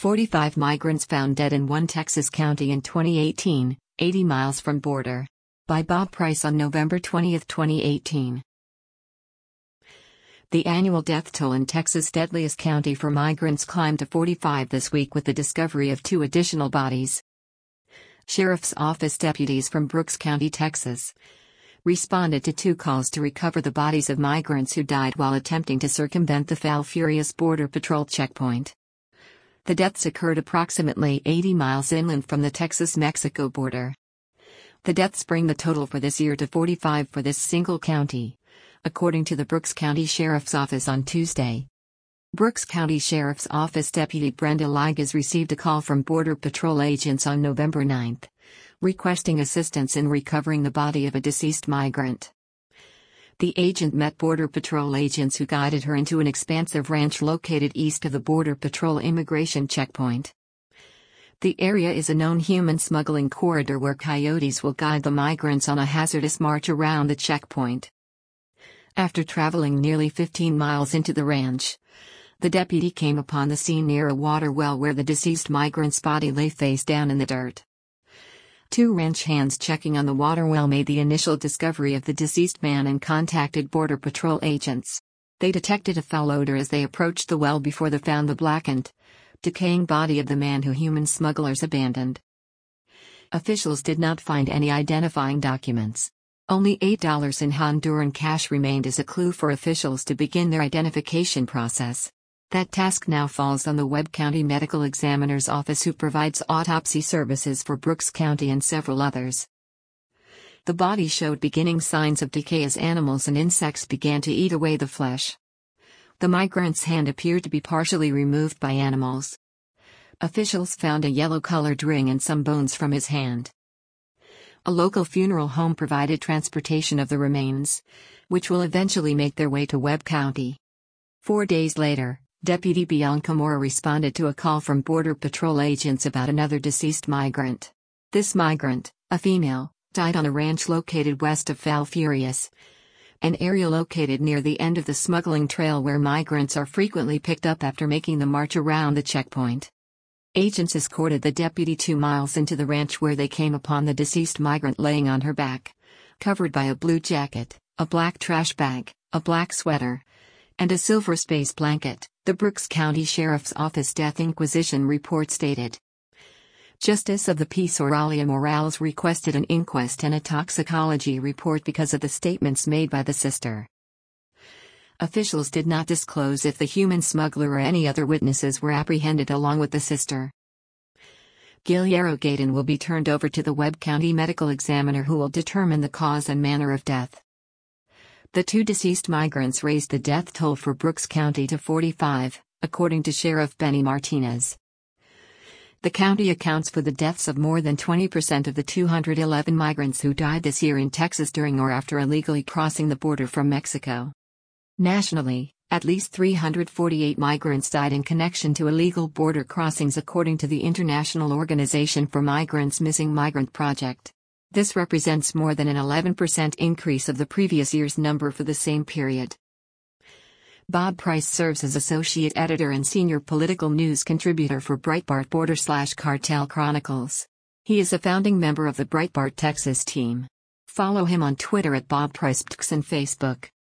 45 migrants found dead in one Texas county in 2018, 80 miles from border. By Bob Price on November 20, 2018. The annual death toll in Texas' deadliest county for migrants climbed to 45 this week with the discovery of 2 additional bodies. Sheriff's Office deputies from Brooks County, Texas, responded to 2 calls to recover the bodies of migrants who died while attempting to circumvent the Falfurrias Border Patrol checkpoint. The deaths occurred approximately 80 miles inland from the Texas-Mexico border. The deaths bring the total for this year to 45 for this single county, according to the Brooks County Sheriff's Office on Tuesday. Brooks County Sheriff's Office Deputy Brenda Ligas received a call from Border Patrol agents on November 9, requesting assistance in recovering the body of a deceased migrant. The agent met Border Patrol agents who guided her into an expansive ranch located east of the Border Patrol immigration checkpoint. The area is a known human smuggling corridor where coyotes will guide the migrants on a hazardous march around the checkpoint. After traveling nearly 15 miles into the ranch, the deputy came upon the scene near a water well where the deceased migrant's body lay face down in the dirt. 2 ranch hands checking on the water well made the initial discovery of the deceased man and contacted Border Patrol agents. They detected a foul odor as they approached the well before they found the blackened, decaying body of the man who human smugglers abandoned. Officials did not find any identifying documents. Only $8 in Honduran cash remained as a clue for officials to begin their identification process. That task now falls on the Webb County Medical Examiner's Office, who provides autopsy services for Brooks County and several others. The body showed beginning signs of decay as animals and insects began to eat away the flesh. The migrant's hand appeared to be partially removed by animals. Officials found a yellow-colored ring and some bones from his hand. A local funeral home provided transportation of the remains, which will eventually make their way to Webb County. 4 days later, Deputy Bianca Moore responded to a call from Border Patrol agents about another deceased migrant. This migrant, a female, died on a ranch located west of Falfurrias, an area located near the end of the smuggling trail where migrants are frequently picked up after making the march around the checkpoint. Agents escorted the deputy 2 miles into the ranch where they came upon the deceased migrant laying on her back, covered by a blue jacket, a black trash bag, a black sweater, and a silver space blanket, the Brooks County Sheriff's Office Death Inquisition report stated. Justice of the Peace Oralia Morales requested an inquest and a toxicology report because of the statements made by the sister. Officials did not disclose if the human smuggler or any other witnesses were apprehended along with the sister. Guillermo Gaydon will be turned over to the Webb County Medical Examiner, who will determine the cause and manner of death. The 2 deceased migrants raised the death toll for Brooks County to 45, according to Sheriff Benny Martinez. The county accounts for the deaths of more than 20% of the 211 migrants who died this year in Texas during or after illegally crossing the border from Mexico. Nationally, at least 348 migrants died in connection to illegal border crossings, according to the International Organization for Migrants Missing Migrant Project. This represents more than an 11% increase of the previous year's number for the same period. Bob Price serves as associate editor and senior political news contributor for Breitbart Border/Cartel Chronicles. He is a founding member of the Breitbart Texas team. Follow him on Twitter at Bob Price and Facebook.